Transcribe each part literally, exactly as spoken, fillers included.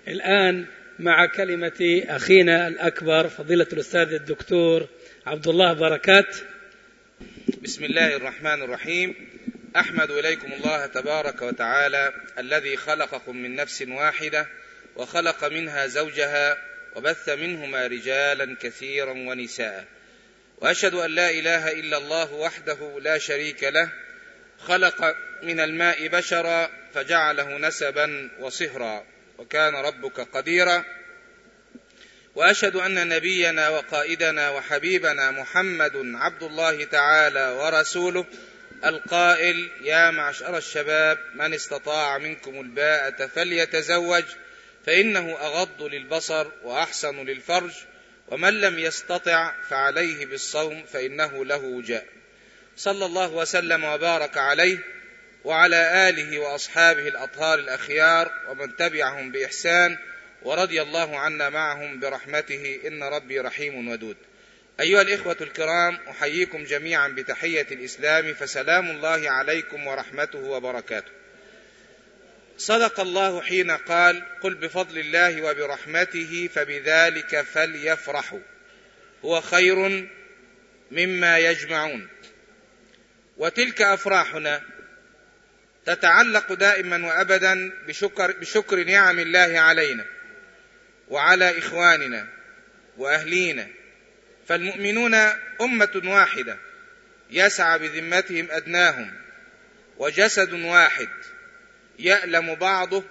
الآن مع كلمة أخينا الأكبر فضيلة الأستاذ الدكتور عبد الله بركات. بسم الله الرحمن الرحيم. أحمد إليكم الله تبارك وتعالى الذي خلقكم من نفس واحدة وخلق منها زوجها وبث منهما رجالا كثيرا ونساء، وأشهد أن لا إله إلا الله وحده لا شريك له، خلق من الماء بشرا فجعله نسبا وصهرا، وكان ربك قديرا. وأشهد أن نبينا وقائدنا وحبيبنا محمد عبد الله تعالى ورسوله القائل: يا معشر الشباب من استطاع منكم الباءة فليتزوج فإنه أغض للبصر وأحسن للفرج، ومن لم يستطع فعليه بالصوم فإنه له وجاء. صلى الله وسلم وبارك عليه وعلى آله وأصحابه الأطهار الأخيار ومن تبعهم بإحسان، ورضي الله عنا معهم برحمته إن ربي رحيم ودود. أيها الإخوة الكرام، أحييكم جميعا بتحية الإسلام، فسلام الله عليكم ورحمته وبركاته. صدق الله حين قال: قل بفضل الله وبرحمته فبذلك فليفرحوا هو خير مما يجمعون. وتلك أفراحنا تتعلق دائما وأبدا بشكر, بشكر نعم الله علينا وعلى إخواننا وأهلينا، فالمؤمنون أمة واحدة يسعى بذمتهم أدناهم، وجسد واحد يألم بعضه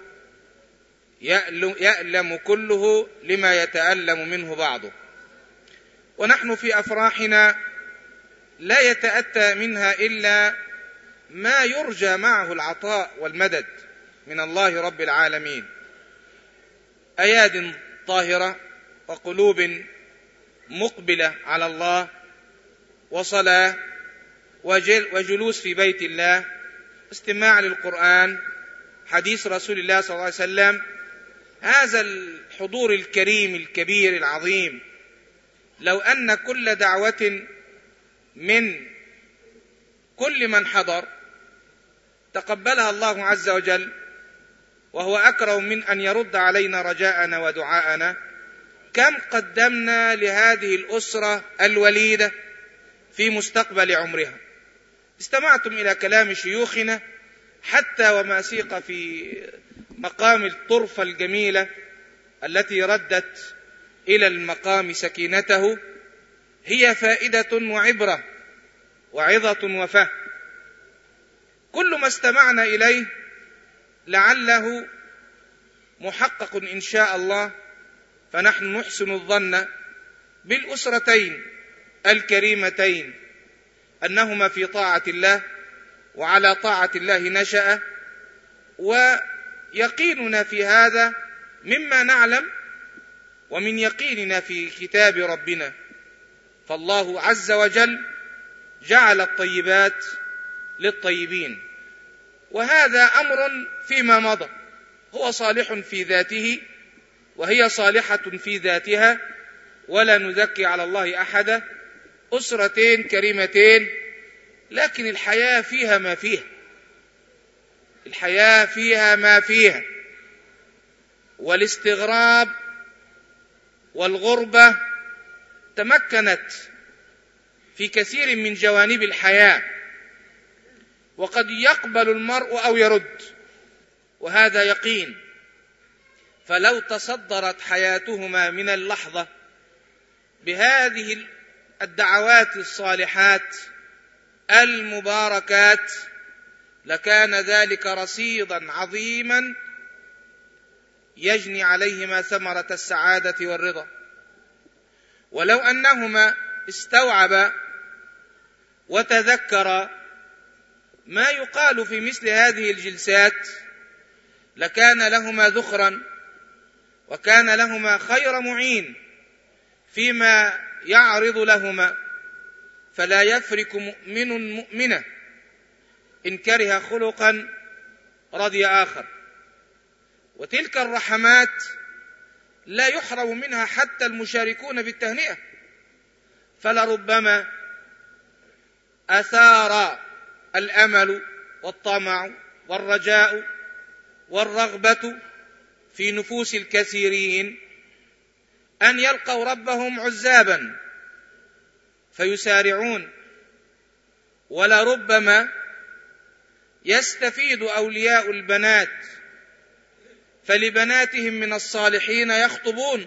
يألم كله لما يتألم منه بعضه. ونحن في أفراحنا لا يتأتى منها إلا ما يرجى معه العطاء والمدد من الله رب العالمين، أياد طاهرة وقلوب مقبلة على الله وصلاة وجلوس في بيت الله، استماع للقرآن، حديث رسول الله صلى الله عليه وسلم. هذا الحضور الكريم الكبير العظيم، لو أن كل دعوة من كل من حضر تقبلها الله عز وجل، وهو أكرم من أن يرد علينا رجاءنا ودعاءنا، كم قدمنا لهذه الأسرة الوليدة في مستقبل عمرها. استمعتم إلى كلام شيوخنا حتى وما سيق في مقام الطرفة الجميلة التي ردت إلى المقام سكينته، هي فائدة وعبرة وعظة وفهم. كل ما استمعنا إليه لعله محقق إن شاء الله، فنحن نحسن الظن بالأسرتين الكريمتين أنهما في طاعة الله وعلى طاعة الله نشأ، ويقيننا في هذا مما نعلم ومن يقيننا في كتاب ربنا. فالله عز وجل جعل الطيبات للطيبين، وهذا أمر فيما مضى هو صالح في ذاته وهي صالحة في ذاتها، ولا نزكي على الله أحدا. أسرتين كريمتين، لكن الحياة فيها ما فيها، الحياة فيها ما فيها، والاستغراب والغربة تمكنت في كثير من جوانب الحياة، وقد يقبل المرء أو يرد، وهذا يقين. فلو تصدرت حياتهما من اللحظة بهذه الدعوات الصالحات المباركات لكان ذلك رصيدا عظيما يجني عليهما ثمرة السعادة والرضا. ولو أنهما استوعبا وتذكرا ما يقال في مثل هذه الجلسات لكان لهما ذخرا، وكان لهما خير معين فيما يعرض لهما. فلا يفرق مؤمن مؤمنة إن كره خلقا رضي آخر. وتلك الرحمات لا يحرم منها حتى المشاركون بالتهنئة، فلربما أثار الأمل والطمع والرجاء والرغبة في نفوس الكثيرين أن يلقوا ربهم عزابا فيسارعون، ولربما يستفيد أولياء البنات فلبناتهم من الصالحين يخطبون،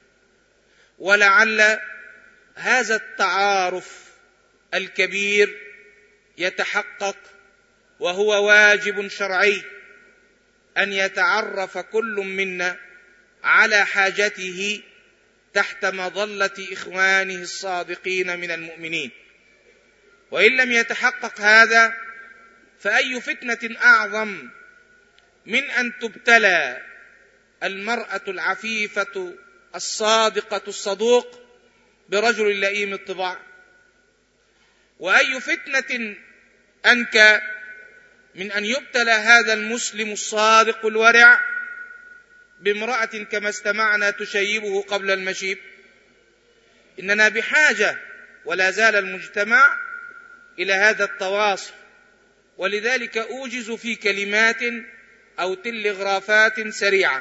ولعل هذا التعارف الكبير يتحقق، وهو واجب شرعي أن يتعرف كل منا على حاجته تحت مظلة إخوانه الصادقين من المؤمنين. وإن لم يتحقق هذا فأي فتنة أعظم من أن تبتلى المرأة العفيفة الصادقة الصدوق برجل لئيم الطباع؟ وأي فتنة أنكى من أن يبتلى هذا المسلم الصادق الورع بامرأة كما استمعنا تشيبه قبل المشيب؟ إننا بحاجة ولا زال المجتمع إلى هذا التواصل، ولذلك أوجز في كلمات أو تلغرافات سريعة.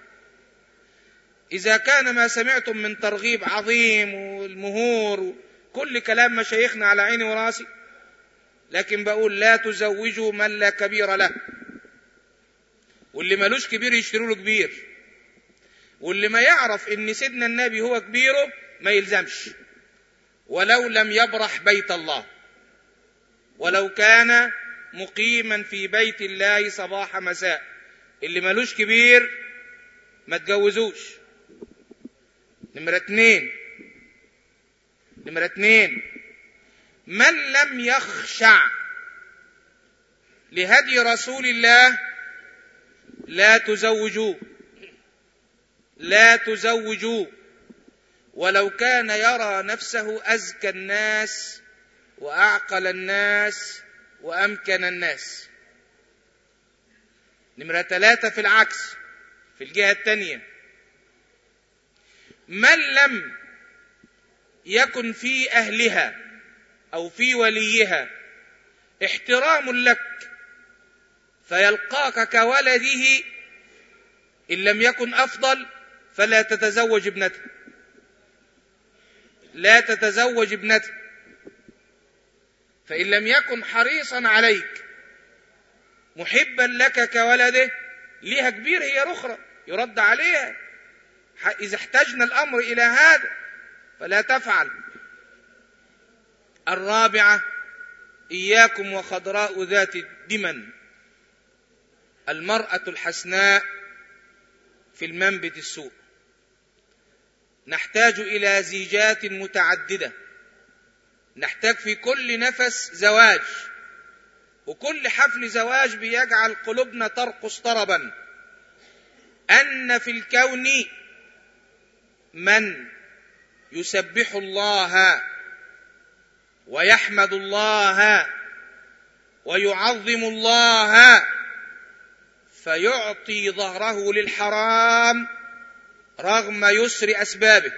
إذا كان ما سمعتم من ترغيب عظيم والمهور كل كلام مشايخنا على عيني وراسي، لكن بقول لا تزوجوا من لا كبير له، واللي ملوش كبير يشتروا له كبير، واللي ما يعرف ان سيدنا النبي هو كبيره ما يلزمش، ولو لم يبرح بيت الله، ولو كان مقيما في بيت الله صباح مساء. اللي ملوش كبير ما تجوزوش. نمرة اتنين نمرة اتنين من لم يخشع لهدي رسول الله لا تزوجوه، لا تزوجوه ولو كان يرى نفسه أزكى الناس وأعقل الناس وأمكن الناس. نمرة ثلاثة في العكس، في الجهة الثانية، من لم يكن في أهلها أو في وليها احترام لك فيلقاك كولده إن لم يكن أفضل فلا تتزوج ابنته، لا تتزوج ابنته. فإن لم يكن حريصا عليك محبا لك كولده، ليها كبير هي رخرة يرد عليها إذا احتجنا الأمر إلى هذا، فلا تفعل. الرابعة إياكم وخضراء ذات الدمن، المرأة الحسناء في المنبت السوء. نحتاج إلى زيجات متعددة، نحتاج في كل نفس زواج، وكل حفل زواج بيجعل قلوبنا ترقص طربا أن في الكون من يسبح الله ويحمد الله ويعظم الله فيعطي ظهره للحرام رغم يسر أسبابه،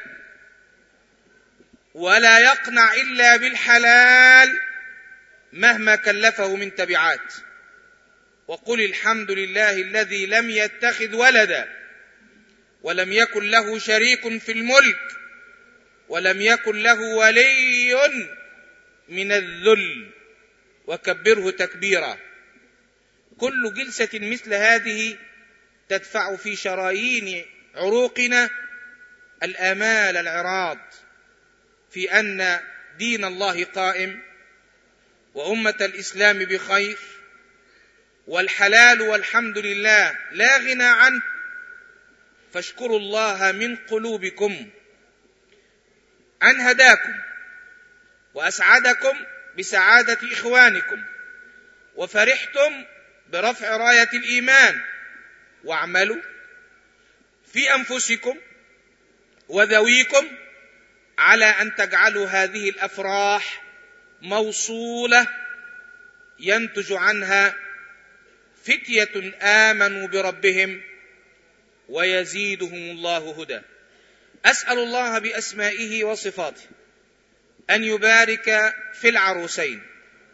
ولا يقنع إلا بالحلال مهما كلفه من تبعات. وقل الحمد لله الذي لم يتخذ ولدا ولم يكن له شريك في الملك ولم يكن له ولي من الذل وكبره تكبيرا. كل جلسة مثل هذه تدفع في شرايين عروقنا الآمال العراض في أن دين الله قائم وأمة الإسلام بخير، والحلال والحمد لله لا غنى عنه. فاشكروا الله من قلوبكم أن هداكم وأسعدكم بسعادة إخوانكم وفرحتم برفع راية الإيمان، واعملوا في أنفسكم وذويكم على أن تجعلوا هذه الأفراح موصولة ينتج عنها فتية آمنوا بربهم ويزيدهم الله هدى. أسأل الله بأسمائه وصفاته أن يبارك في العروسين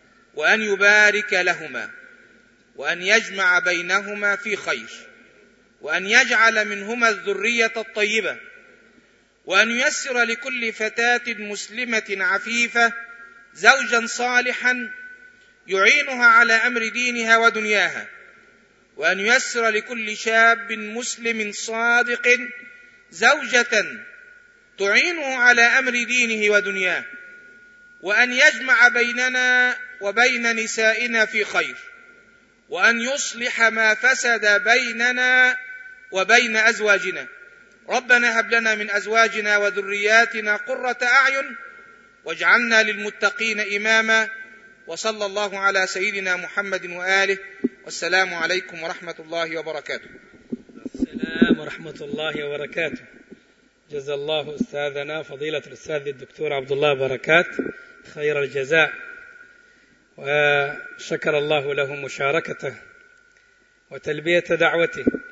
وأن يبارك لهما وأن يجمع بينهما في خير، وأن يجعل منهما الذرية الطيبة، وأن ييسر لكل فتاة مسلمة عفيفة زوجا صالحا يعينها على أمر دينها ودنياها، وأن ييسر لكل شاب مسلم صادق زوجة تعينه على أمر دينه ودنياه، وأن يجمع بيننا وبين نسائنا في خير، وأن يصلح ما فسد بيننا وبين أزواجنا. ربنا هب لنا من أزواجنا وذرياتنا قرة أعين واجعلنا للمتقين إماما. وصلى الله على سيدنا محمد وآله، والسلام عليكم ورحمة الله وبركاته. السلام ورحمة الله وبركاته. جزا الله أستاذنا فضيلة الأستاذ الدكتور عبد الله بركات خير الجزاء، وشكر الله له مشاركته وتلبية دعوته.